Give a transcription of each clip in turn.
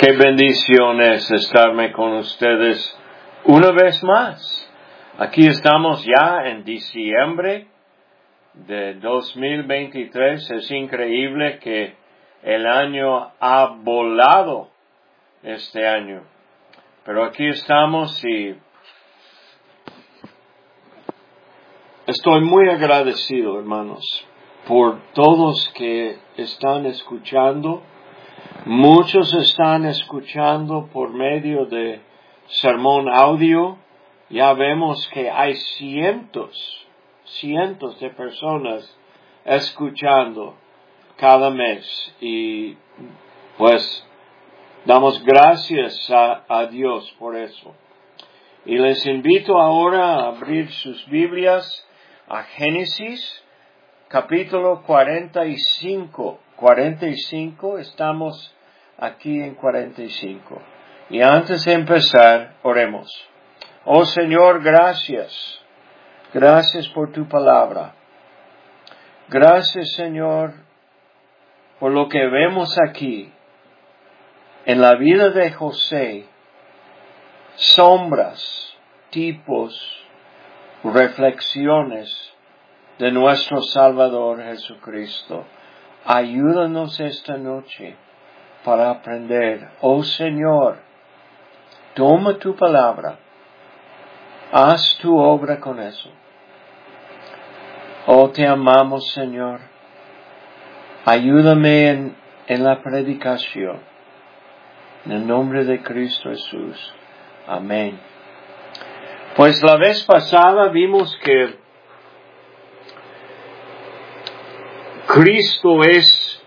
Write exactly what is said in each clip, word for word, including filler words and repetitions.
Qué bendición es estarme con ustedes una vez más. Aquí estamos ya en diciembre de dos mil veintitrés. Es increíble que el año ha volado este año. Pero aquí estamos y estoy muy agradecido, hermanos, por todos que están escuchando. Muchos están escuchando por medio de sermón audio. Ya vemos que hay cientos, cientos de personas escuchando cada mes. Y pues damos gracias a, a Dios por eso. Y les invito ahora a abrir sus Biblias a Génesis, capítulo cuarenta y cinco. cuarenta y cinco, estamos aquí en cuarenta y cinco. Y antes de empezar, oremos. Oh Señor, gracias. Gracias por tu palabra. Gracias, Señor, por lo que vemos aquí en la vida de José. Sombras, tipos, reflexiones de nuestro Salvador Jesucristo. Ayúdanos esta noche para aprender. Oh Señor, toma tu palabra. Haz tu obra con eso. Oh, te amamos, Señor. Ayúdame en, en la predicación. En el nombre de Cristo Jesús. Amén. Pues la vez pasada vimos que Cristo es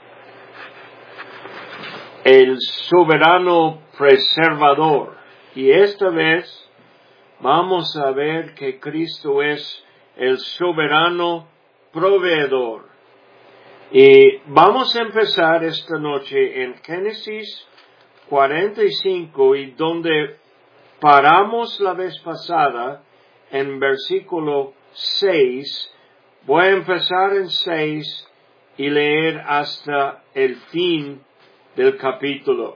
el soberano preservador. Y esta vez vamos a ver que Cristo es el soberano proveedor. Y vamos a empezar esta noche en Génesis cuarenta y cinco, y donde paramos la vez pasada en versículo seis, voy a empezar en seis y leer hasta el fin del capítulo.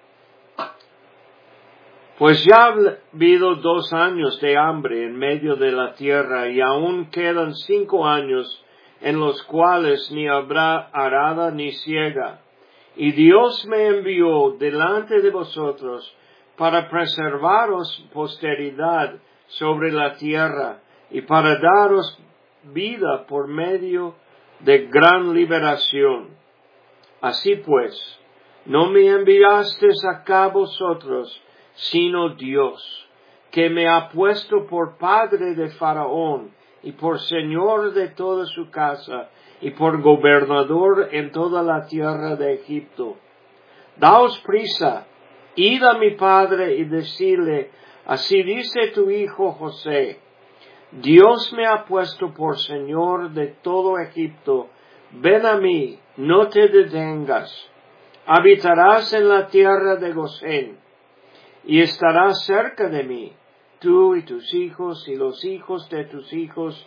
Pues ya ha habido dos años de hambre en medio de la tierra, y aún quedan cinco años en los cuales ni habrá arada ni siega. Y Dios me envió delante de vosotros para preservaros posteridad sobre la tierra, y para daros vida por medio de gran liberación. Así pues, no me enviasteis acá vosotros, sino Dios, que me ha puesto por padre de Faraón, y por señor de toda su casa, y por gobernador en toda la tierra de Egipto. Daos prisa, id a mi padre y decidle, así dice tu hijo José, Dios me ha puesto por señor de todo Egipto. Ven a mí, no te detengas. Habitarás en la tierra de Gosén, y estarás cerca de mí, tú y tus hijos y los hijos de tus hijos,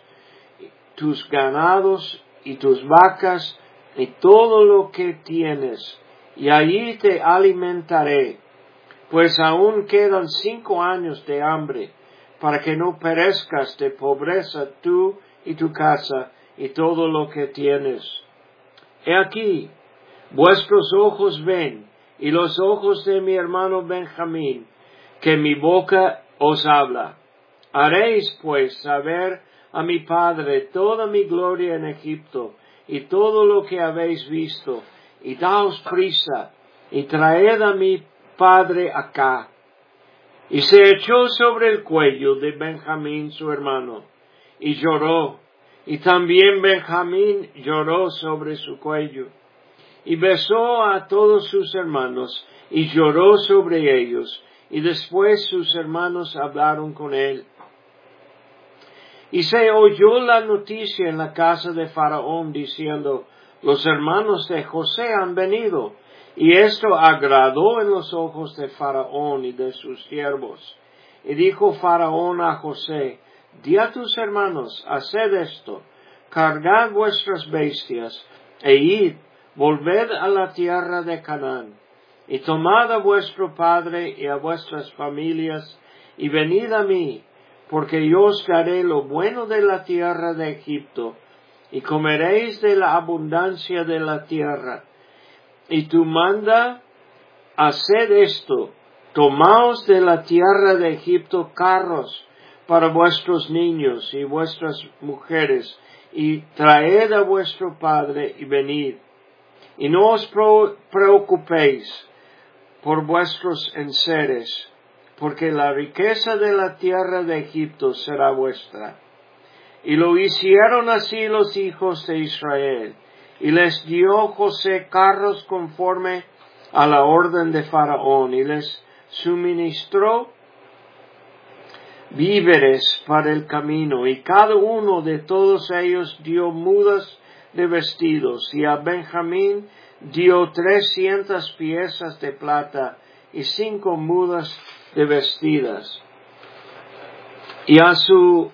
tus ganados y tus vacas y todo lo que tienes, y allí te alimentaré, pues aún quedan cinco años de hambre, para que no perezcas de pobreza tú y tu casa y todo lo que tienes. He aquí, vuestros ojos ven, y los ojos de mi hermano Benjamín, que mi boca os habla. Haréis pues saber a mi padre toda mi gloria en Egipto, y todo lo que habéis visto, y daos prisa, y traed a mi padre acá. Y se echó sobre el cuello de Benjamín su hermano, y lloró, y también Benjamín lloró sobre su cuello. Y besó a todos sus hermanos, y lloró sobre ellos, y después sus hermanos hablaron con él. Y se oyó la noticia en la casa de Faraón, diciendo, los hermanos de José han venido. Y esto agradó en los ojos de Faraón y de sus siervos. Y dijo Faraón a José, di a tus hermanos, haced esto, cargad vuestras bestias, e id, volved a la tierra de Canaán. y tomad a vuestro padre y a vuestras familias, y venid a mí, porque yo os daré lo bueno de la tierra de Egipto, y comeréis de la abundancia de la tierra. Y tú manda, haced esto, tomaos de la tierra de Egipto carros para vuestros niños y vuestras mujeres, y traed a vuestro padre y venid. Y no os preocupéis por vuestros enseres, porque la riqueza de la tierra de Egipto será vuestra. Y lo hicieron así los hijos de Israel, y les dio José carros conforme a la orden de Faraón, y les suministró víveres para el camino, y cada uno de todos ellos dio mudas de vestidos, y a Benjamín dio trescientas piezas de plata y cinco mudas de vestidas. Y a su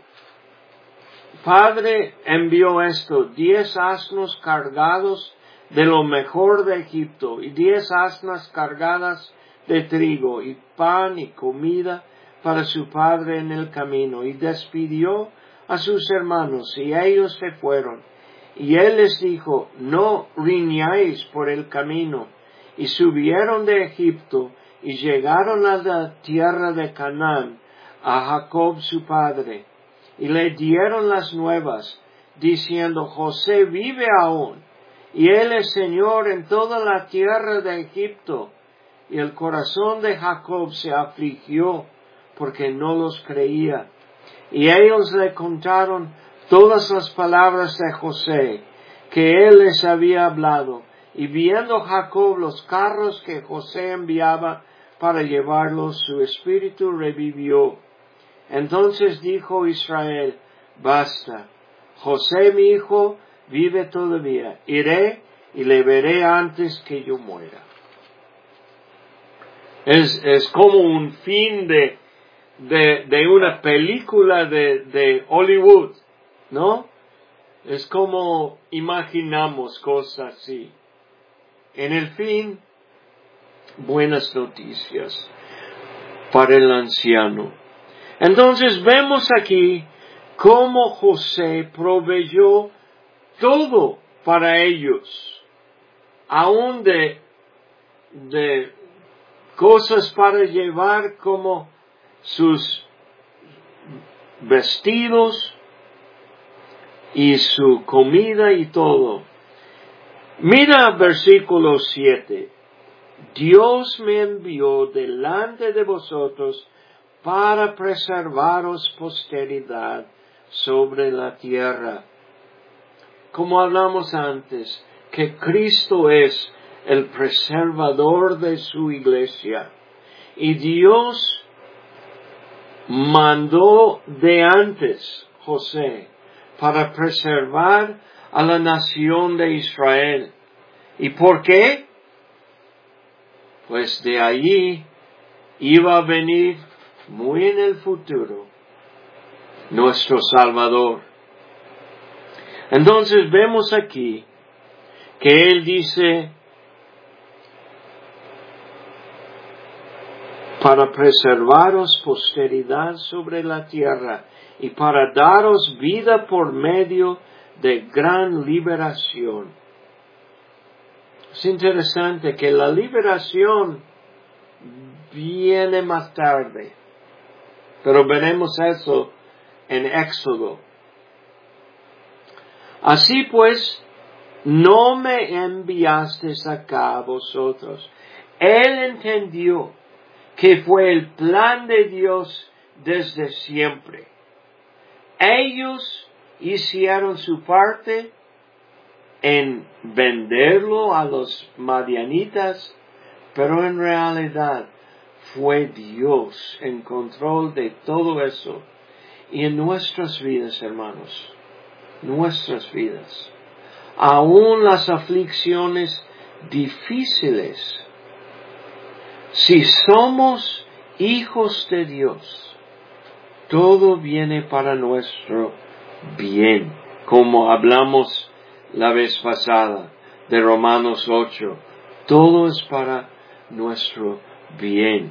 padre envió esto, diez asnos cargados de lo mejor de Egipto, y diez asnas cargadas de trigo, y pan y comida para su padre en el camino. Y despidió a sus hermanos, y ellos se fueron. Y él les dijo, no riñáis por el camino. Y subieron de Egipto, y llegaron a la tierra de Canaán, a Jacob su padre. Y le dieron las nuevas, diciendo, José vive aún, y él es Señor en toda la tierra de Egipto. Y el corazón de Jacob se afligió, porque no los creía. Y ellos le contaron todas las palabras de José, que él les había hablado. Y viendo Jacob los carros que José enviaba para llevarlos, su espíritu revivió. Entonces dijo Israel, basta, José mi hijo vive todavía, iré y le veré antes que yo muera. Es, es como un fin de, de, de una película de, de Hollywood, ¿no? Es como imaginamos cosas así. En el fin, buenas noticias para el anciano. Entonces vemos aquí cómo José proveyó todo para ellos, aún de, de cosas para llevar como sus vestidos y su comida y todo. Mira versículo siete. Dios me envió delante de vosotros para preservaros posteridad sobre la tierra. Como hablamos antes, que Cristo es el preservador de su iglesia. Y Dios mandó de antes José para preservar a la nación de Israel. ¿Y por qué? Pues de allí iba a venir muy en el futuro nuestro Salvador. Entonces vemos aquí que Él dice, para preservaros posteridad sobre la tierra y para daros vida por medio de gran liberación. Es interesante que la liberación viene más tarde, pero veremos eso en Éxodo. Así pues, no me enviasteis acá a vosotros. Él entendió que fue el plan de Dios desde siempre. Ellos hicieron su parte en venderlo a los madianitas, pero en realidad fue Dios en control de todo eso. Y en nuestras vidas, hermanos, nuestras vidas, aún las aflicciones difíciles, si somos hijos de Dios, todo viene para nuestro bien, como hablamos la vez pasada de Romanos ocho. Todo es para nuestro bien.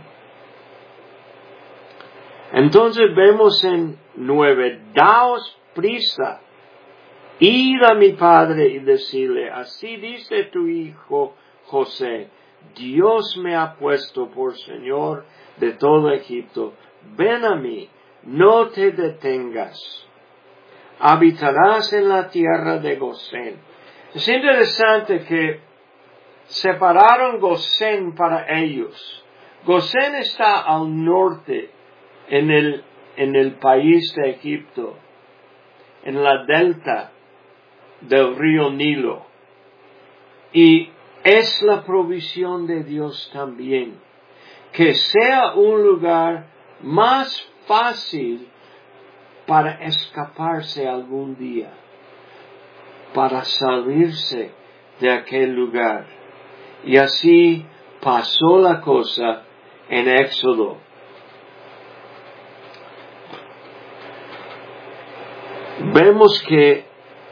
Entonces vemos en nueve, daos prisa, id a mi padre y decirle, así dice tu hijo José, Dios me ha puesto por Señor de todo Egipto, ven a mí, no te detengas, habitarás en la tierra de Gosén. Es interesante que separaron Gosén para ellos. Gosén está al norte, en el, en el país de Egipto, en la delta del río Nilo. Y es la provisión de Dios también, que sea un lugar más fácil para escaparse algún día, para salirse de aquel lugar. Y así pasó la cosa en Éxodo. Vemos que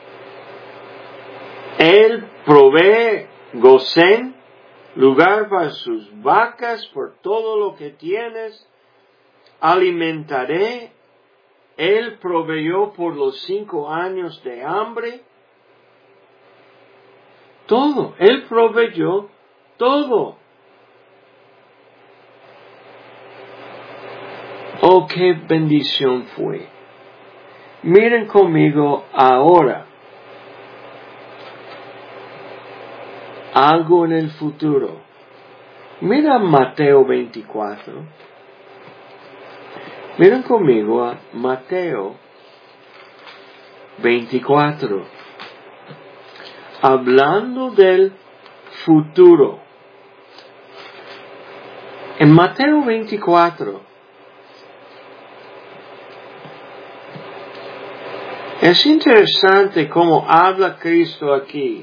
Él provee Gosén, lugar para sus vacas, por todo lo que tienes, alimentaré. Él proveyó por los cinco años de hambre. Todo, Él proveyó todo. Oh, qué bendición fue. Miren conmigo ahora algo en el futuro. Mira Mateo veinticuatro. Miren conmigo a Mateo veinticuatro. Hablando del futuro. En Mateo veinticuatro. Es interesante cómo habla Cristo aquí.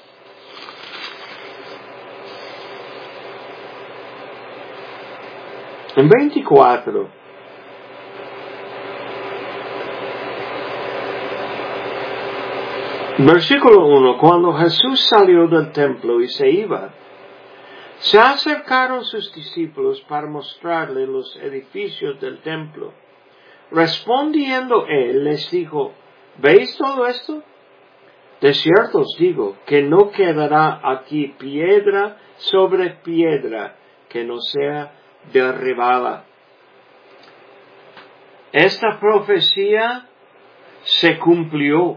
En veinticuatro, versículo uno, cuando Jesús salió del templo y se iba, se acercaron sus discípulos para mostrarle los edificios del templo. Respondiendo él, les dijo, ¿veis todo esto? De cierto os digo que no quedará aquí piedra sobre piedra que no sea derribada. Esta profecía se cumplió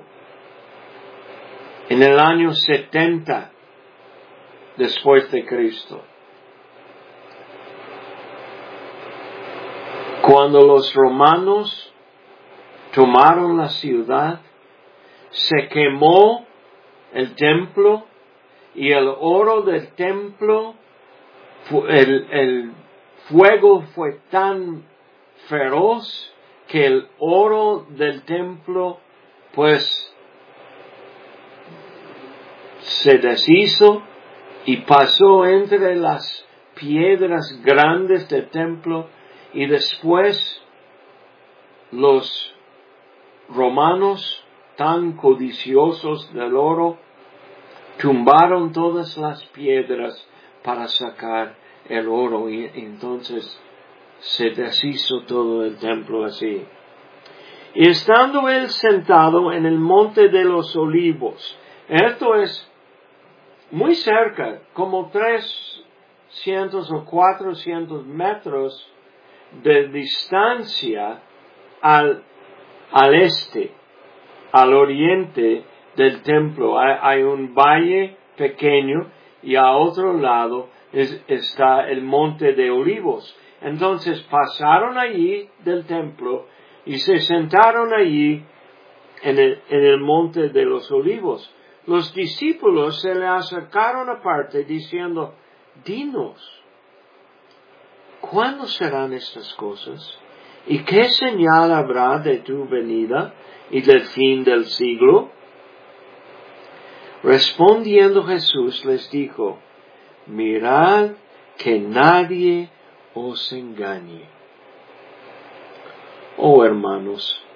en el año setenta después de Cristo. Cuando los romanos tomaron la ciudad, se quemó el templo y el oro del templo, el, el fuego fue tan feroz que el oro del templo pues se deshizo y pasó entre las piedras grandes del templo, y después los romanos, tan codiciosos del oro, tumbaron todas las piedras para sacar el oro, y entonces se deshizo todo el templo así. Y estando él sentado en el monte de los olivos, esto es muy cerca, como trescientos o cuatrocientos metros de distancia al, al este, al oriente del templo. Hay, hay un valle pequeño y a otro lado es, está el monte de olivos. Entonces pasaron allí del templo y se sentaron allí en el, en el monte de los olivos. Los discípulos se le acercaron aparte diciendo, dinos, ¿cuándo serán estas cosas? ¿Y qué señal habrá de tu venida y del fin del siglo? Respondiendo Jesús les dijo, mirad que nadie os engañe. Oh hermanos,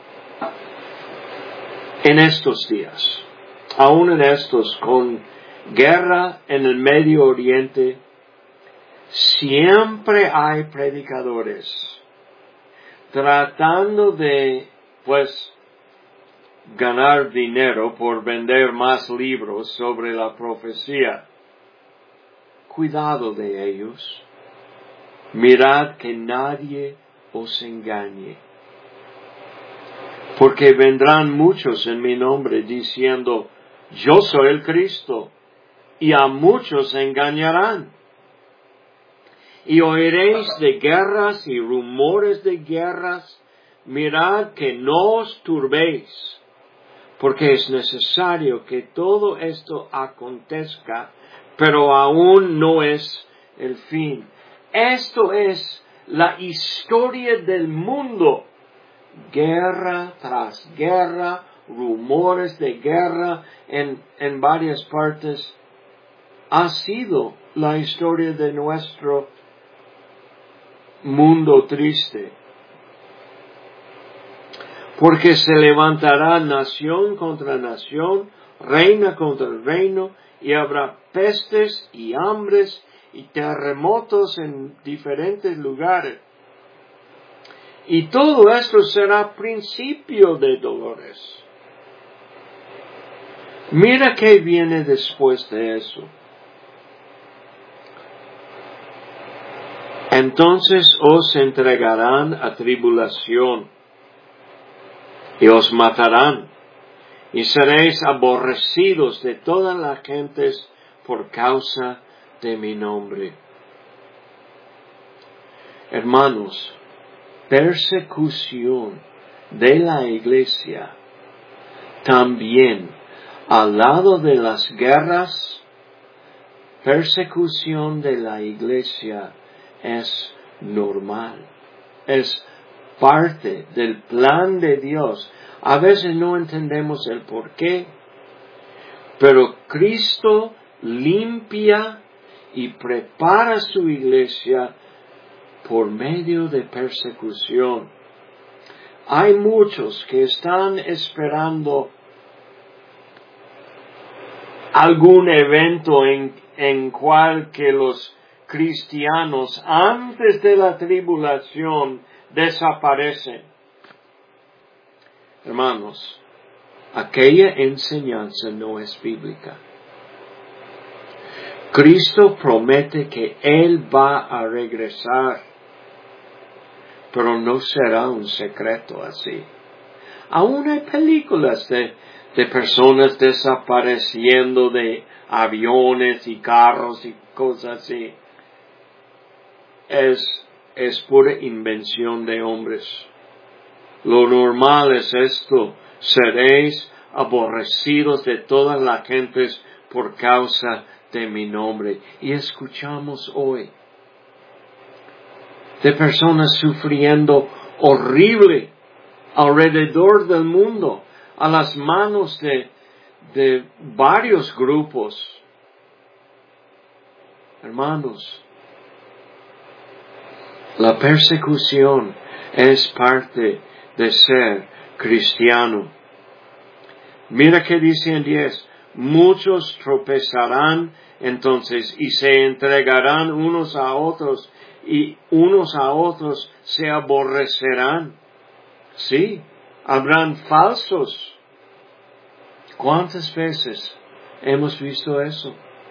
en estos días, aún en estos con guerra en el Medio Oriente, siempre hay predicadores tratando de, pues, ganar dinero por vender más libros sobre la profecía. Cuidado de ellos. Mirad que nadie os engañe. Porque vendrán muchos en mi nombre diciendo, yo soy el Cristo, y a muchos engañarán. Y oiréis de guerras y rumores de guerras. Mirad que no os turbéis, porque es necesario que todo esto acontezca, pero aún no es el fin. Esto es la historia del mundo. Guerra tras guerra, rumores de guerra en, en varias partes. Ha sido la historia de nuestro mundo triste. Porque se levantará nación contra nación, reina contra reino, y habrá pestes y hambres y terremotos en diferentes lugares. Y todo esto será principio de dolores. Mira qué viene después de eso. Entonces os entregarán a tribulación y os matarán, y seréis aborrecidos de todas las gentes por causa de mi nombre. Hermanos, persecución de la iglesia también, al lado de las guerras, persecución de la iglesia es normal, es parte del plan de Dios. A veces no entendemos el por qué, pero Cristo limpia y prepara su iglesia por medio de persecución. Hay muchos que están esperando algún evento en, en cual que los cristianos antes de la tribulación desaparecen. Hermanos, aquella enseñanza no es bíblica. Cristo promete que Él va a regresar, pero no será un secreto así. Aún hay películas de, de personas desapareciendo de aviones y carros y cosas así. Es, es pura invención de hombres. Lo normal es esto: seréis aborrecidos de todas las gentes por causa de mi nombre. Y escuchamos hoy de personas sufriendo horrible alrededor del mundo a las manos de, de varios grupos. Hermanos, la persecución es parte de ser cristiano. Mira que dice en diez, muchos tropezarán entonces y se entregarán unos a otros y unos a otros se aborrecerán. Sí, habrán falsos. ¿Cuántas veces hemos visto eso?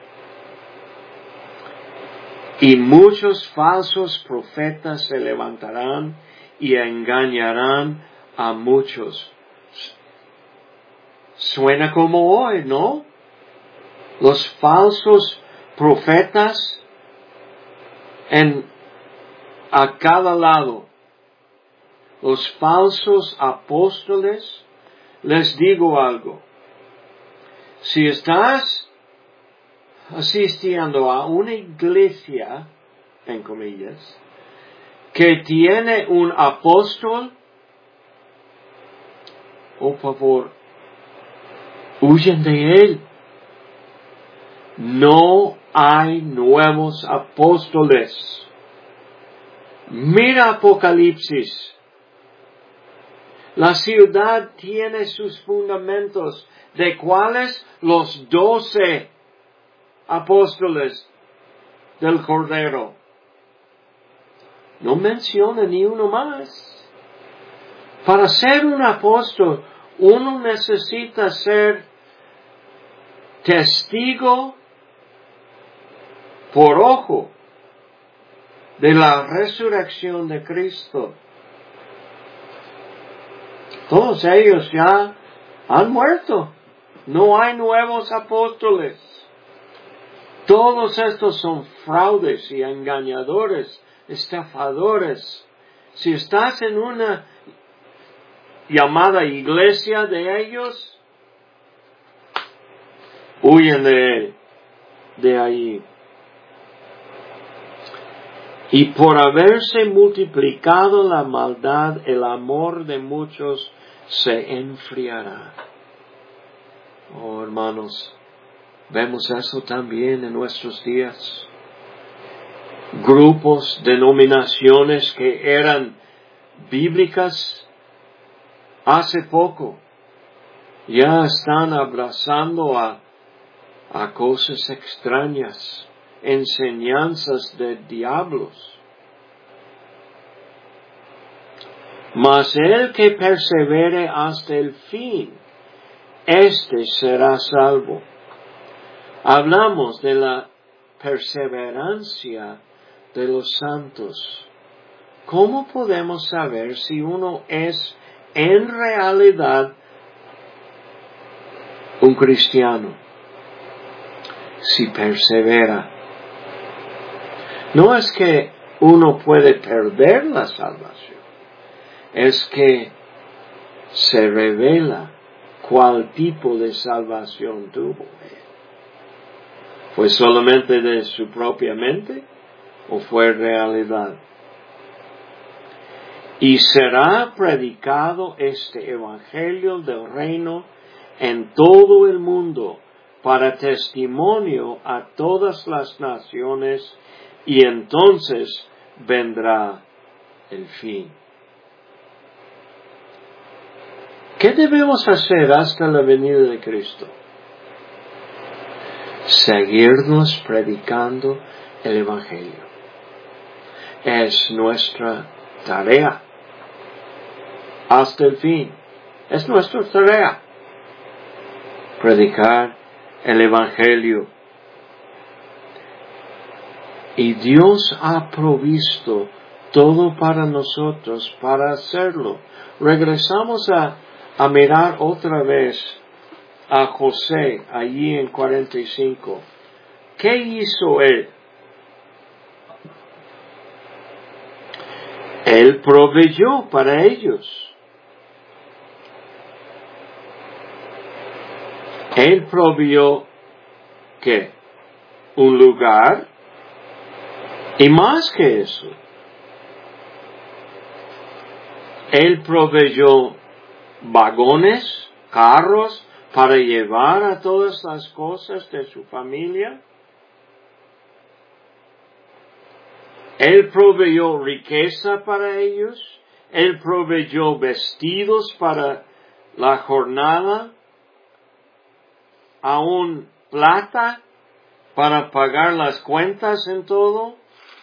Y muchos falsos profetas se levantarán y engañarán a muchos. Suena como hoy, ¿no? Los falsos profetas en, a cada lado. Los falsos apóstoles. Les digo algo. Si estás asistiendo a una iglesia, en comillas, que tiene un apóstol, oh favor, huyen de él. No hay nuevos apóstoles. Mira Apocalipsis. La ciudad tiene sus fundamentos. ¿De cuáles? Los doce apóstoles del Cordero. No menciona ni uno más. Para ser un apóstol, uno necesita ser testigo por ojo de la resurrección de Cristo. Todos ellos ya han muerto. No hay nuevos apóstoles. Todos estos son fraudes y engañadores, estafadores. Si estás en una llamada iglesia de ellos, huyen de, de ahí. Y por haberse multiplicado la maldad, el amor de muchos se enfriará. Oh, hermanos, vemos eso también en nuestros días. Grupos, denominaciones que eran bíblicas hace poco, ya están abrazando a, a cosas extrañas, enseñanzas de diablos. Mas el que persevere hasta el fin, éste será salvo. Hablamos de la perseverancia de los santos. ¿Cómo podemos saber si uno es en realidad un cristiano? Si persevera. No es que uno puede perder la salvación, es que se revela cuál tipo de salvación tuvo él. ¿Fue solamente de su propia mente o fue realidad? Y será predicado este evangelio del reino en todo el mundo para testimonio a todas las naciones, y entonces vendrá el fin. ¿Qué debemos hacer hasta la venida de Cristo? Seguirnos predicando el evangelio. Es nuestra tarea. Hasta el fin. Es nuestra tarea. Predicar el evangelio. Y Dios ha provisto todo para nosotros para hacerlo. Regresamos a, a mirar otra vez a José allí en cuarenta y cinco. ¿Qué hizo él? Él proveyó para ellos. Él proveyó, ¿qué? Un lugar. Y más que eso, Él proveyó vagones, carros, para llevar a todas las cosas de su familia. Él proveyó riqueza para ellos. Él proveyó vestidos para la jornada. Aún plata para pagar las cuentas en todo.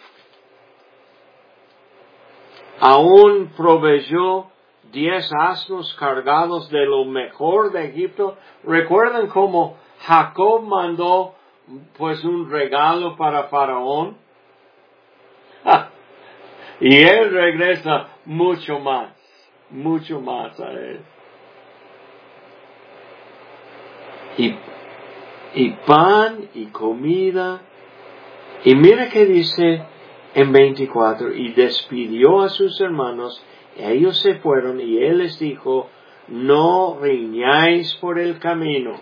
Aún proveyó diez asnos cargados de lo mejor de Egipto. ¿Recuerdan cómo Jacob mandó pues un regalo para Faraón? ¡Ja! Y él regresa mucho más, mucho más a él. Y, y pan y comida. Y mira que dice en veinticuatro, y despidió a sus hermanos, y ellos se fueron, y él les dijo, no riñáis por el camino.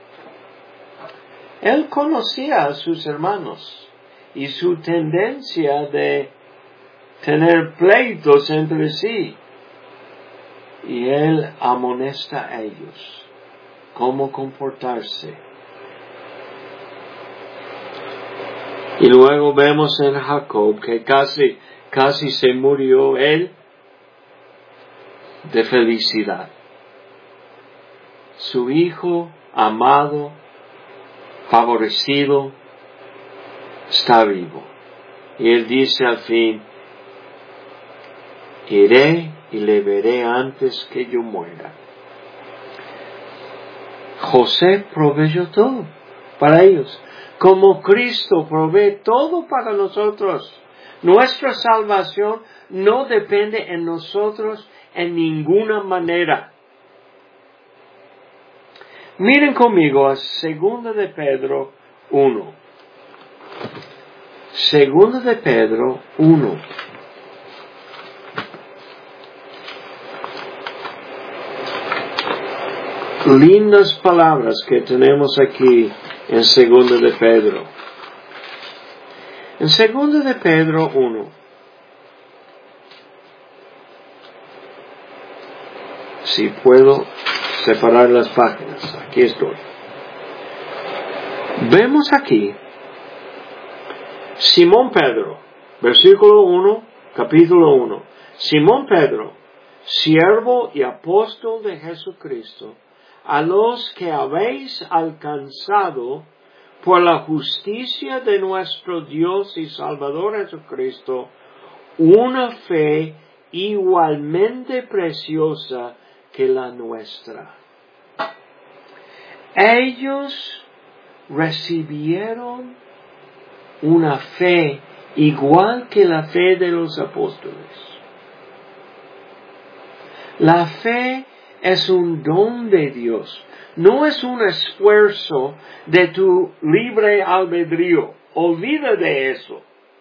Él conocía a sus hermanos, y su tendencia de tener pleitos entre sí. Y él amonesta a ellos cómo comportarse. Y luego vemos en Jacob que casi, casi se murió él de felicidad. Su hijo amado, favorecido, está vivo. Y él dice al fin, iré y le veré antes que yo muera. José proveyó todo para ellos, como Cristo provee todo para nosotros. Nuestra salvación no depende en nosotros en ninguna manera. Miren conmigo a Segunda de Pedro uno. Segunda de Pedro uno. Lindas palabras que tenemos aquí en Segunda de Pedro. En Segunda de Pedro uno. Si puedo separar las páginas, aquí estoy. Vemos aquí Simón Pedro, versículo uno, capítulo uno. Simón Pedro, siervo y apóstol de Jesucristo, a los que habéis alcanzado por la justicia de nuestro Dios y Salvador Jesucristo, una fe igualmente preciosa que la nuestra. Ellos recibieron una fe igual que la fe de los apóstoles. La fe es un don de Dios, no es un esfuerzo de tu libre albedrío. Olvida de eso.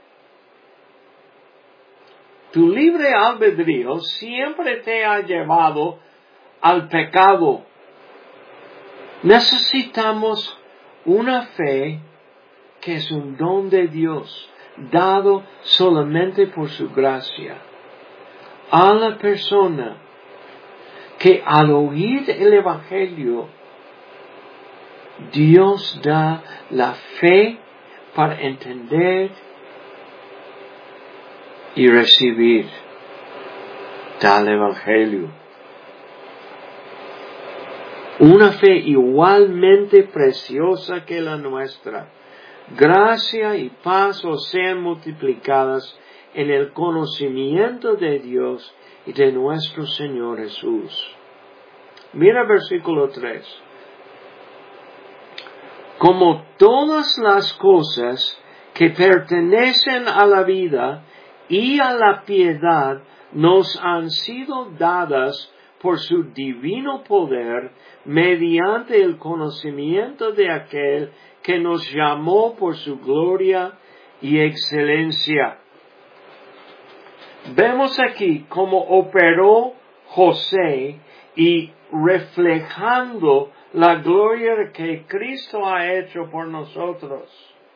Tu libre albedrío siempre te ha llevado al pecado. Necesitamos una fe que es un don de Dios, dado solamente por su gracia a la persona que al oír el Evangelio, Dios da la fe para entender y recibir tal Evangelio. Una fe igualmente preciosa que la nuestra. Gracia y paz os sean multiplicadas en el conocimiento de Dios y de nuestro Señor Jesús. Mira versículo tres. Como todas las cosas que pertenecen a la vida y a la piedad nos han sido dadas por su divino poder mediante el conocimiento de aquel que nos llamó por su gloria y excelencia. Vemos aquí cómo operó José y reflejando la gloria que Cristo ha hecho por nosotros.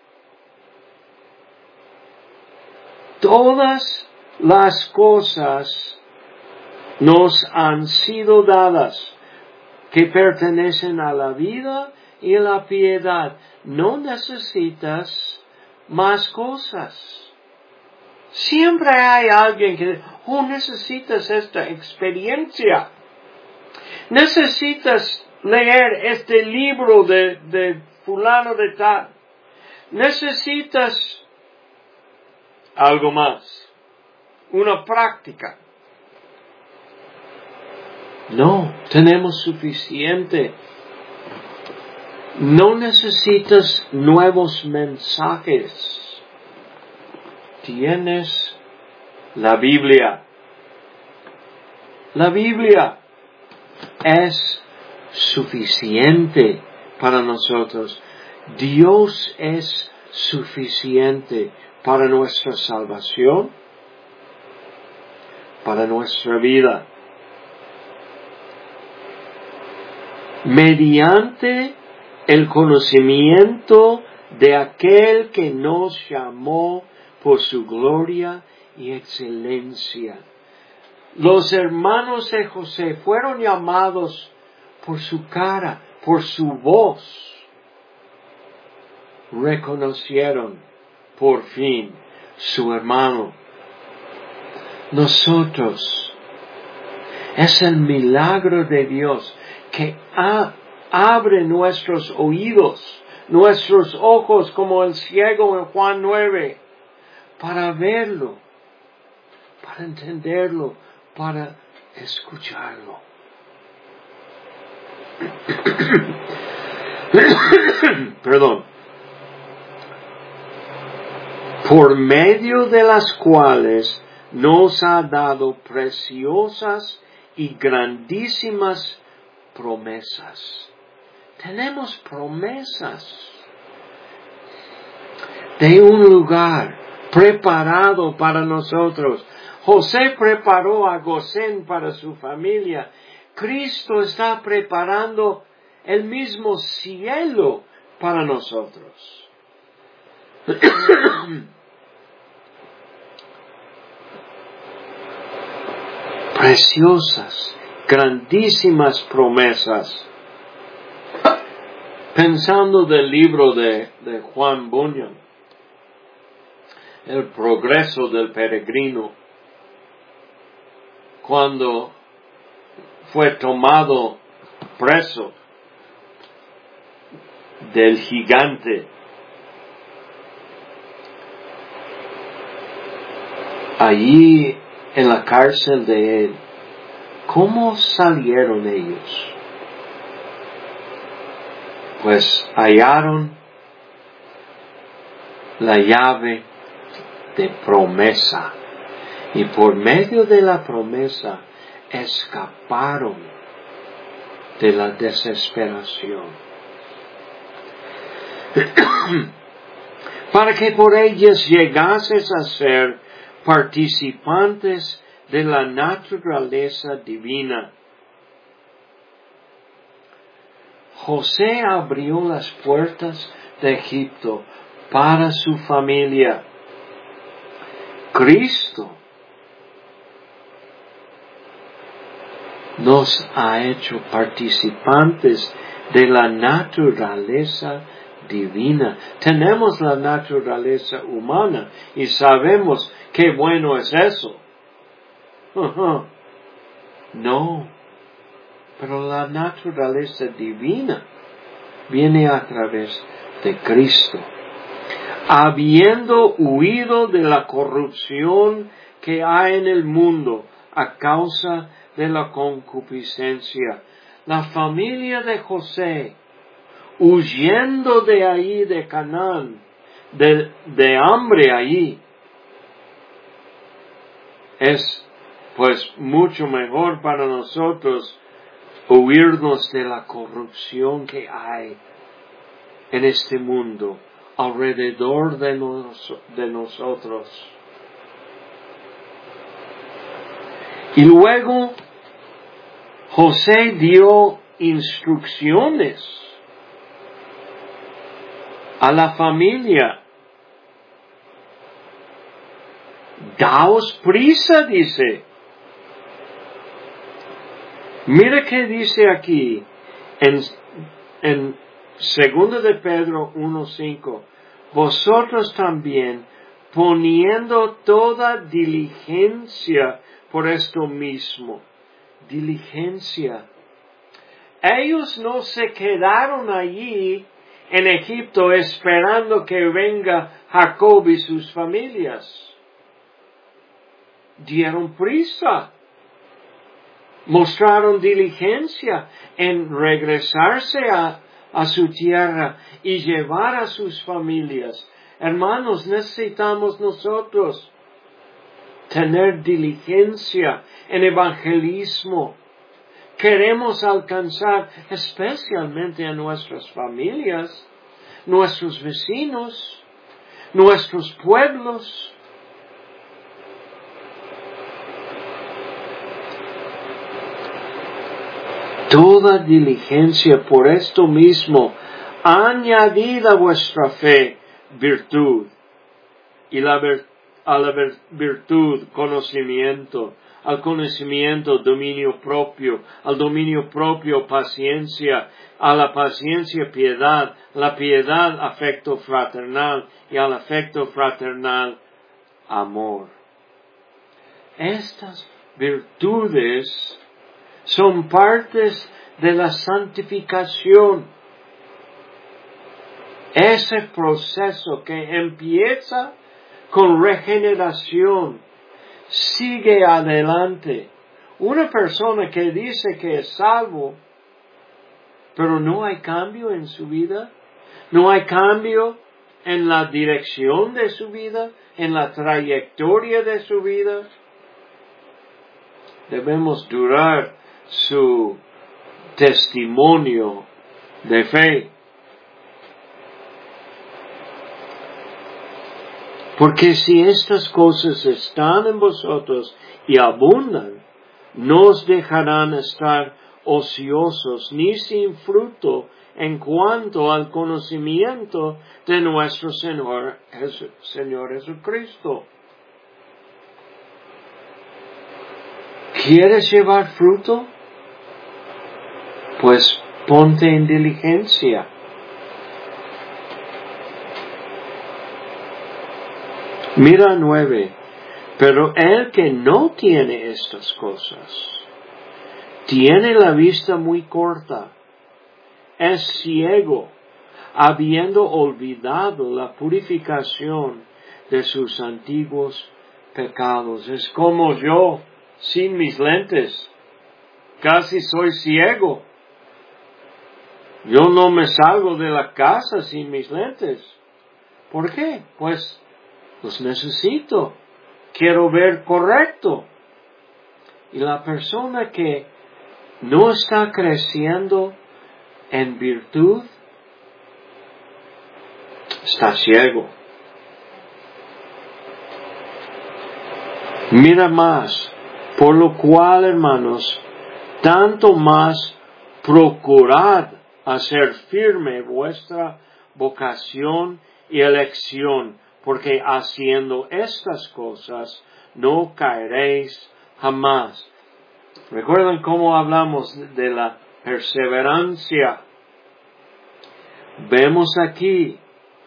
Todas las cosas nos han sido dadas que pertenecen a la vida y a la piedad. No necesitas más cosas. Siempre hay alguien que, oh, necesitas esta experiencia. Necesitas leer este libro de, de fulano de tal. Necesitas algo más. Una práctica. No, tenemos suficiente. No necesitas nuevos mensajes. Tienes la Biblia. La Biblia es suficiente para nosotros. Dios es suficiente para nuestra salvación, para nuestra vida. Mediante el conocimiento de aquel que nos llamó por su gloria y excelencia. Los hermanos de José fueron llamados por su cara, por su voz. Reconocieron por fin su hermano. Nosotros, es el milagro de Dios que ha, abre nuestros oídos, nuestros ojos como el ciego en Juan nueve, para verlo, para entenderlo, para escucharlo. Perdón. Por medio de las cuales nos ha dado preciosas y grandísimas promesas. Tenemos promesas de un lugar preparado para nosotros. José preparó a Gosén para su familia. Cristo está preparando el mismo cielo para nosotros. Preciosas, grandísimas promesas. Pensando del libro de, de Juan Bunyan, El progreso del peregrino, cuando fue tomado preso del gigante, allí en la cárcel de él, ¿cómo salieron ellos? Pues hallaron la llave de promesa, y por medio de la promesa escaparon de la desesperación. Para que por ellas llegases a ser participantes de la naturaleza divina. José abrió las puertas de Egipto para su familia. Cristo nos ha hecho participantes de la naturaleza divina. Tenemos la naturaleza humana y sabemos qué bueno es eso. Uh-huh. No, pero la naturaleza divina viene a través de Cristo. Habiendo huido de la corrupción que hay en el mundo a causa de la concupiscencia, la familia de José, huyendo de ahí, de Canaán, de, de hambre allí, es pues mucho mejor para nosotros huirnos de la corrupción que hay en este mundo alrededor de, nos, de nosotros. Y luego José dio instrucciones a la familia. Daos prisa, dice. Mira qué dice aquí en, en Segunda de Pedro uno cinco. Vosotros también, poniendo toda diligencia por esto mismo. Diligencia. Ellos no se quedaron allí en Egipto esperando que venga Jacob y sus familias. Dieron prisa. Mostraron diligencia en regresarse a, a su tierra y llevar a sus familias. Hermanos, necesitamos nosotros tener diligencia en evangelismo. Queremos alcanzar especialmente a nuestras familias, nuestros vecinos, nuestros pueblos. Toda diligencia por esto mismo, añadida a vuestra fe, virtud, y la ver, a la ver, virtud, conocimiento, al conocimiento, dominio propio, al dominio propio, paciencia, a la paciencia, piedad, la piedad, afecto fraternal, y al afecto fraternal, amor. Estas virtudes son partes de la santificación. Ese proceso que empieza con regeneración sigue adelante. Una persona que dice que es salvo, pero no hay cambio en su vida, no hay cambio en la dirección de su vida, en la trayectoria de su vida, debemos durar su testimonio de fe. Porque si estas cosas están en vosotros y abundan, no os dejarán estar ociosos ni sin fruto en cuanto al conocimiento de nuestro Señor, Jesu, Señor Jesucristo. ¿Quieres llevar fruto? Pues ponte en diligencia. Mira nueve. Pero el que no tiene estas cosas, tiene la vista muy corta, es ciego, habiendo olvidado la purificación de sus antiguos pecados. Es como yo, sin mis lentes, casi soy ciego. Yo no me salgo de la casa sin mis lentes. ¿Por qué? Pues los necesito. Quiero ver correcto. Y la persona que no está creciendo en virtud está ciego. Mira más, por lo cual, hermanos, tanto más procurad hacer firme vuestra vocación y elección, porque haciendo estas cosas no caeréis jamás. ¿Recuerdan cómo hablamos de la perseverancia? Vemos aquí,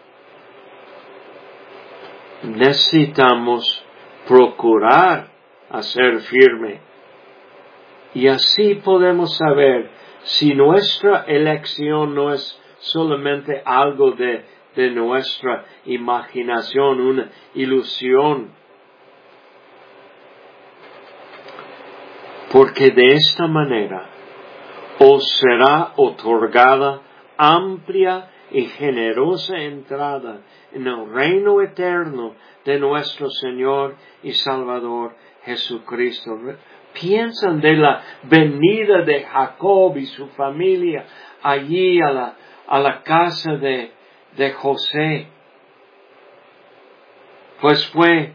necesitamos procurar hacer firme. Y así podemos saber si nuestra elección no es solamente algo de, de nuestra imaginación, una ilusión. Porque de esta manera os será otorgada amplia y generosa entrada en el reino eterno de nuestro Señor y Salvador Jesucristo. Piensan de la venida de Jacob y su familia allí a la, a la casa de, de José. Pues fue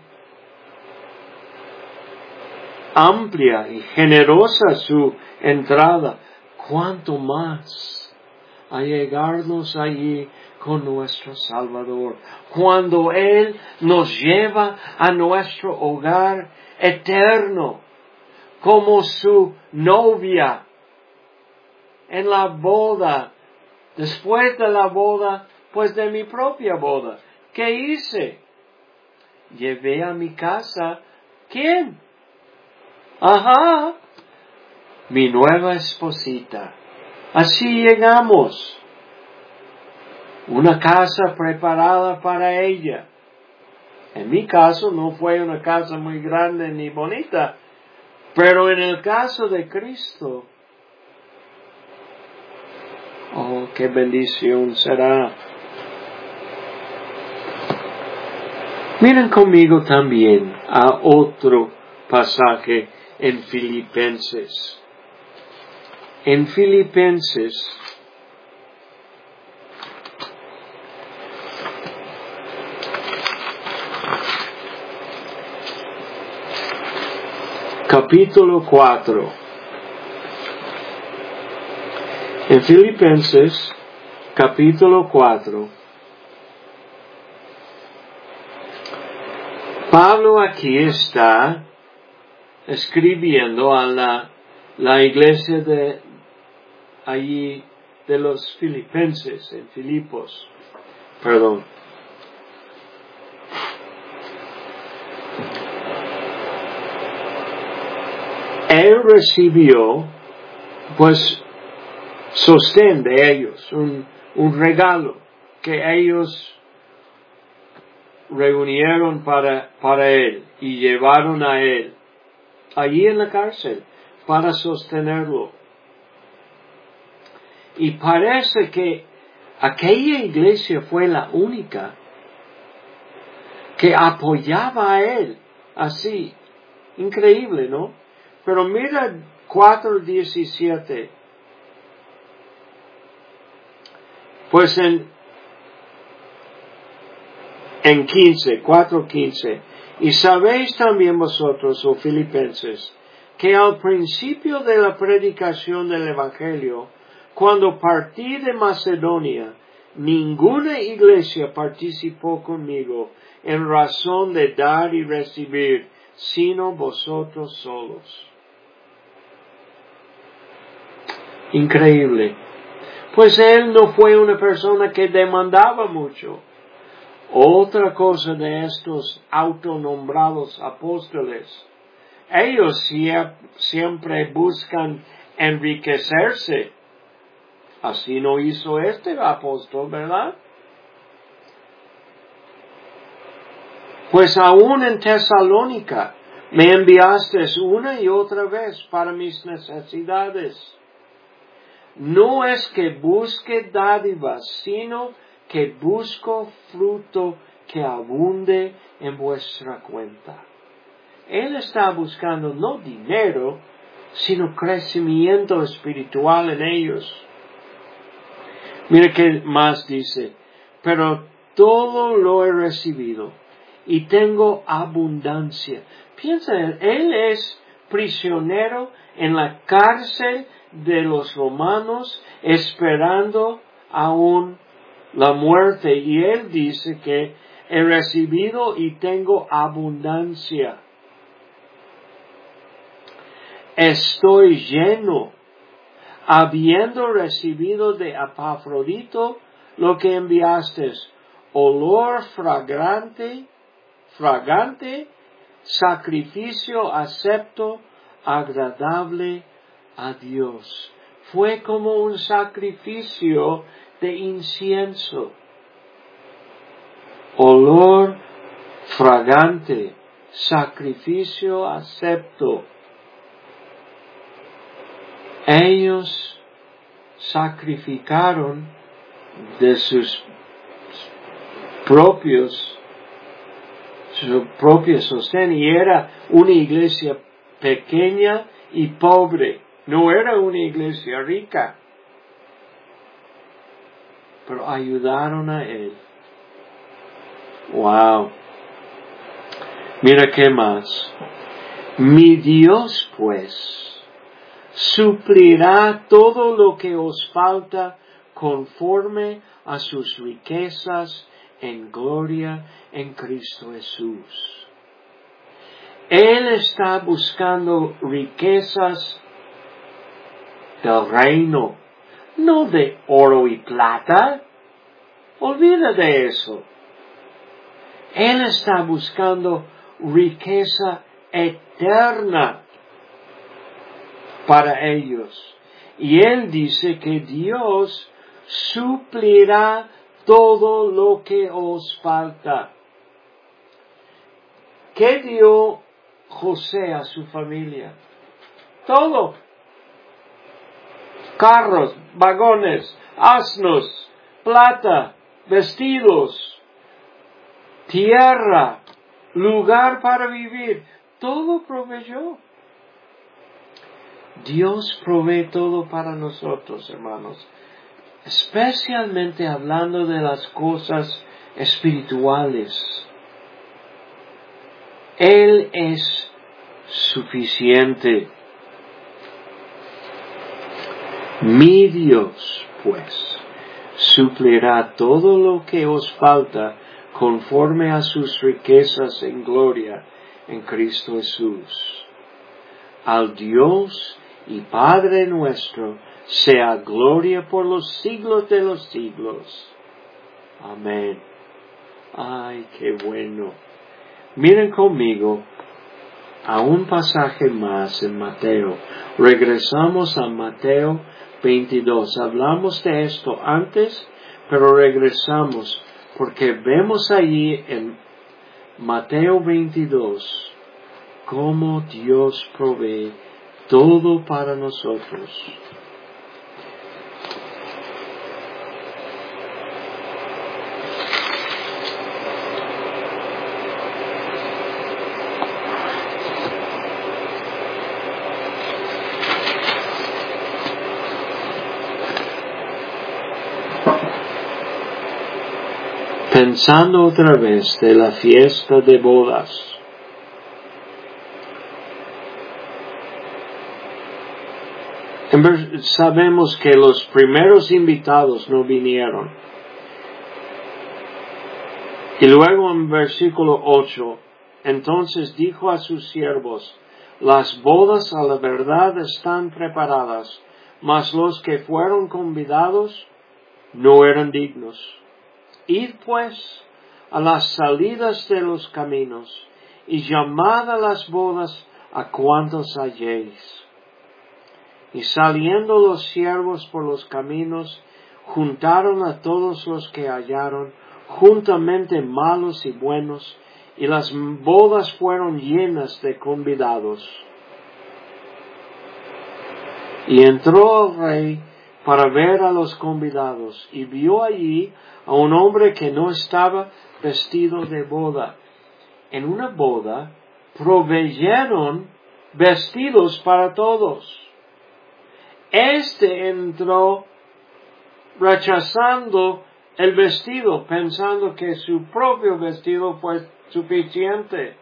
amplia y generosa su entrada. ¿Cuánto más a llegarnos allí con nuestro Salvador? Cuando Él nos lleva a nuestro hogar eterno, como su novia en la boda, después de la boda, pues de mi propia boda. ¿Qué hice? Llevé a mi casa, ¿quién? Ajá, mi nueva esposita. Así llegamos. Una casa preparada para ella. En mi caso no fue una casa muy grande ni bonita, pero en el caso de Cristo, oh, qué bendición será. Miren conmigo también a otro pasaje en Filipenses. En Filipenses, capítulo cuatro. En Filipenses, capítulo cuatro. Pablo aquí está escribiendo a la, la iglesia de allí de los filipenses, en Filipos. Perdón. Él recibió, pues, sostén de ellos, un, un regalo que ellos reunieron para, para él y llevaron a él allí en la cárcel para sostenerlo. Y parece que aquella iglesia fue la única que apoyaba a él así. Increíble, ¿no? Pero mira cuatro diecisiete. Pues en, en quince, cuatro quince. Y sabéis también vosotros, oh filipenses, que al principio de la predicación del Evangelio, cuando partí de Macedonia, ninguna iglesia participó conmigo en razón de dar y recibir, sino vosotros solos. Increíble. Pues él no fue una persona que demandaba mucho. Otra cosa de estos autonombrados apóstoles, ellos siempre buscan enriquecerse. Así no hizo este apóstol, ¿verdad? Pues aún en Tesalónica me enviaste una y otra vez para mis necesidades. No es que busque dádivas, sino que busco fruto que abunde en vuestra cuenta. Él está buscando no dinero, sino crecimiento espiritual en ellos. Mira qué más dice, pero todo lo he recibido y tengo abundancia. Piensa, él es prisionero en la cárcel de los romanos, esperando aún la muerte, y él dice que he recibido y tengo abundancia. Estoy lleno, habiendo recibido de Epafrodito lo que enviaste, olor fragante, fragante, sacrificio acepto, agradable a Dios. Fue como un sacrificio de incienso, olor fragante, sacrificio acepto. Ellos sacrificaron de sus propios, su propio sostén, y era una iglesia pequeña y pobre, no era una iglesia rica, pero ayudaron a él. Wow. Mira qué más. Mi Dios, pues, suplirá todo lo que os falta conforme a sus riquezas en gloria en Cristo Jesús. Él está buscando riquezas del reino, no de oro y plata. Olvida de eso. Él está buscando riqueza eterna para ellos. Y él dice que Dios suplirá todo lo que os falta. ¿Qué dio José a su familia? Todo. Carros, vagones, asnos, plata, vestidos, tierra, lugar para vivir. Todo proveyó. Dios provee todo para nosotros, hermanos. Especialmente hablando de las cosas espirituales. Él es suficiente. Mi Dios, pues, suplirá todo lo que os falta conforme a sus riquezas en gloria en Cristo Jesús. Al Dios y Padre nuestro sea gloria por los siglos de los siglos. Amén. Ay, qué bueno. Miren conmigo a un pasaje más en Mateo. Regresamos a Mateo veintidós. Hablamos de esto antes, pero regresamos porque vemos allí en Mateo veintidós. Cómo Dios provee todo para nosotros. Pensando otra vez de la fiesta de bodas. Sabemos que los primeros invitados no vinieron. Y luego en versículo ocho, entonces dijo a sus siervos, las bodas a la verdad están preparadas, mas los que fueron convidados no eran dignos. Id pues a las salidas de los caminos, y llamad a las bodas a cuantos halléis. Y saliendo los siervos por los caminos, juntaron a todos los que hallaron, juntamente malos y buenos, y las bodas fueron llenas de convidados. Y entró el rey para ver a los convidados, y vio allí a un hombre que no estaba vestido de boda. En una boda proveyeron vestidos para todos. Este entró rechazando el vestido, pensando que su propio vestido fue suficiente.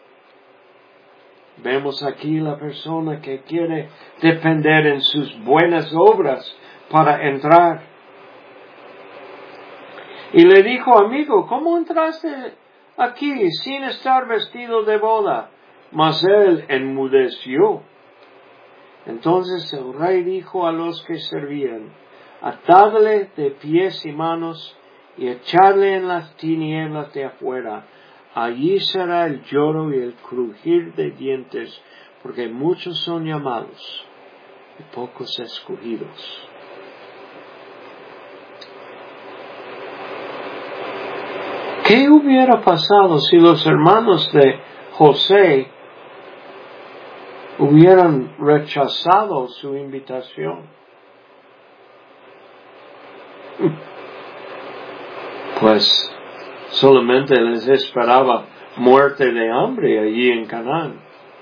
Vemos aquí la persona que quiere depender en sus buenas obras para entrar. Y le dijo, amigo, ¿cómo entraste aquí sin estar vestido de boda? Mas él enmudeció. Entonces el rey dijo a los que servían, atadle de pies y manos y echadle en las tinieblas de afuera. Allí será el lloro y el crujir de dientes, porque muchos son llamados y pocos escogidos. ¿Qué hubiera pasado si los hermanos de José hubieran rechazado su invitación? Pues solamente les esperaba muerte de hambre allí en Canaán.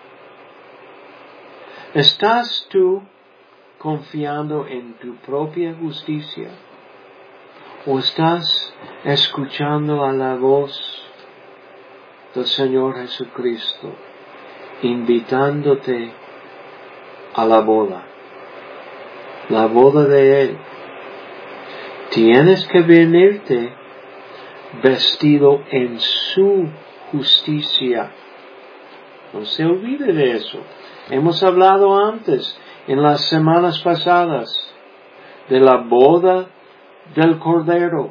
¿Estás tú confiando en tu propia justicia? ¿O estás escuchando a la voz del Señor Jesucristo, invitándote a la boda? La boda de Él. Tienes que venirte vestido en su justicia. No se olvide de eso. Hemos hablado antes, en las semanas pasadas, de la boda del Cordero.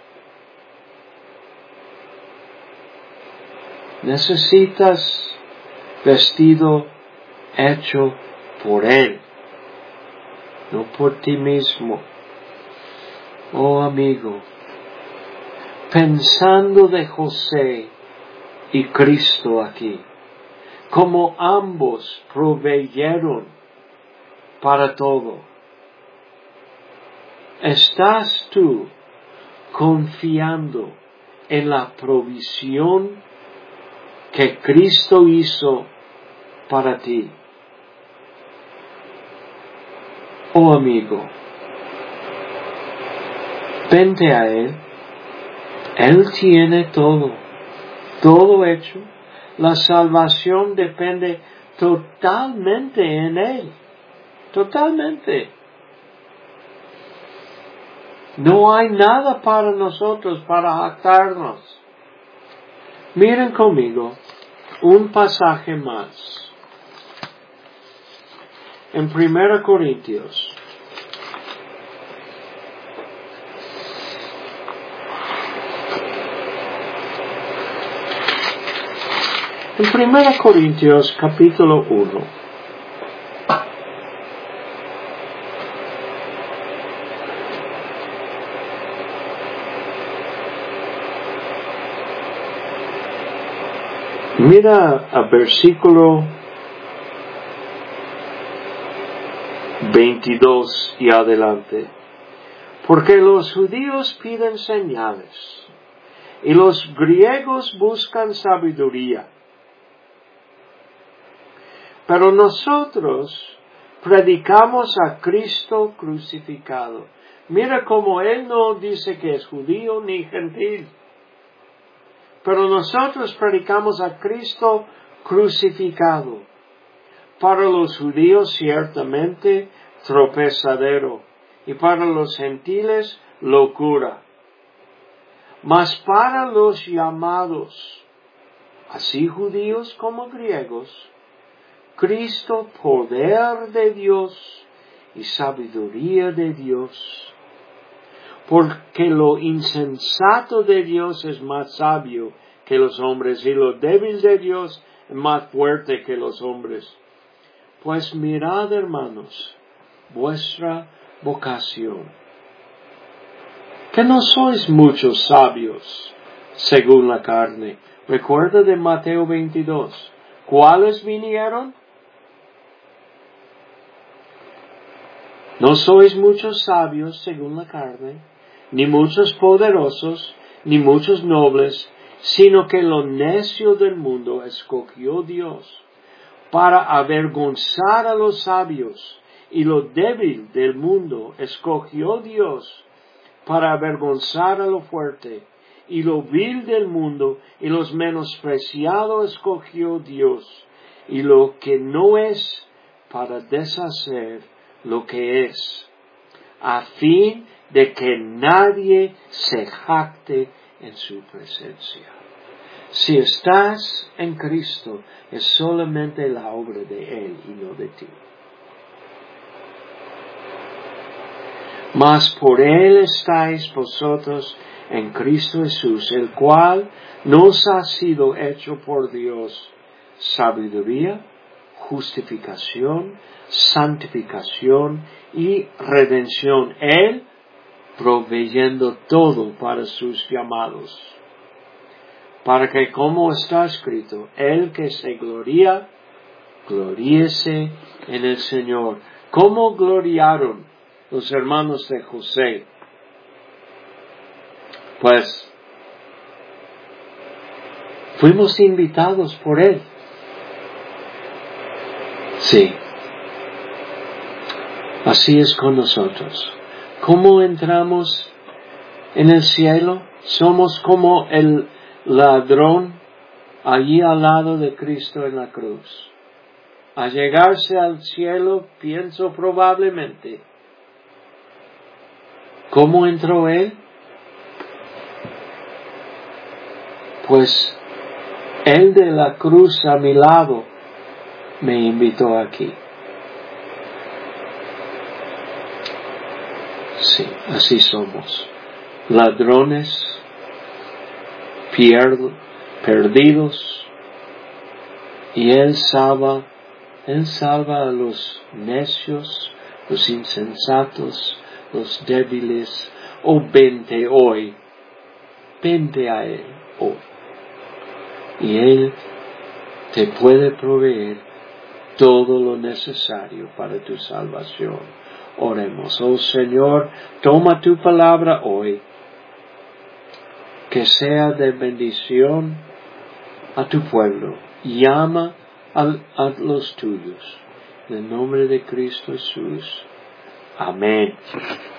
Necesitas vestido hecho por Él, no por ti mismo. Oh amigo, pensando de José y Cristo aquí, como ambos proveyeron para todo, ¿estás tú confiando en la provisión que Cristo hizo para ti? Oh amigo, vente a Él. Él tiene todo, todo hecho. La salvación depende totalmente en Él, totalmente. No hay nada para nosotros para jactarnos. Miren conmigo un pasaje más. En Primera Corintios. En Primera Corintios capítulo uno. Mira a versículo veintidós y adelante. Porque los judíos piden señales y los griegos buscan sabiduría. Pero nosotros predicamos a Cristo crucificado. Mira cómo Él no dice que es judío ni gentil. Pero nosotros predicamos a Cristo crucificado. Para los judíos ciertamente tropezadero, y para los gentiles locura. Mas para los llamados, así judíos como griegos, Cristo poder de Dios y sabiduría de Dios. Porque lo insensato de Dios es más sabio que los hombres, y lo débil de Dios es más fuerte que los hombres. Pues mirad, hermanos, vuestra vocación, que no sois muchos sabios según la carne. Recuerda de Mateo veintidós. ¿Cuáles vinieron? No sois muchos sabios según la carne, ni muchos poderosos, ni muchos nobles, sino que lo necio del mundo escogió Dios para avergonzar a los sabios, y lo débil del mundo escogió Dios para avergonzar a lo fuerte, y lo vil del mundo y los menospreciados escogió Dios, y lo que no es para deshacer lo que es, a fin de que nadie se jacte en su presencia. Si estás en Cristo, es solamente la obra de Él y no de ti. Mas por Él estáis vosotros en Cristo Jesús, el cual nos ha sido hecho por Dios sabiduría, justificación, santificación y redención. Él proveyendo todo para sus llamados, para que, como está escrito, el que se gloría, gloríese en el Señor. ¿Cómo gloriaron los hermanos de José? Pues fuimos invitados por Él. Sí. Así es con nosotros. ¿Cómo entramos en el cielo? Somos como el ladrón allí al lado de Cristo en la cruz. Al llegarse al cielo, pienso probablemente, ¿cómo entró Él? Pues Él de la cruz a mi lado me invitó aquí. Sí, así somos. Ladrones, pierdo, perdidos, y Él salva, Él salva a los necios, los insensatos, los débiles. Oh, vente hoy, vente a Él hoy, y Él te puede proveer todo lo necesario para tu salvación. Oremos. Oh Señor, toma tu palabra hoy, que sea de bendición a tu pueblo. Llama a, a los tuyos. En el nombre de Cristo Jesús. Amén.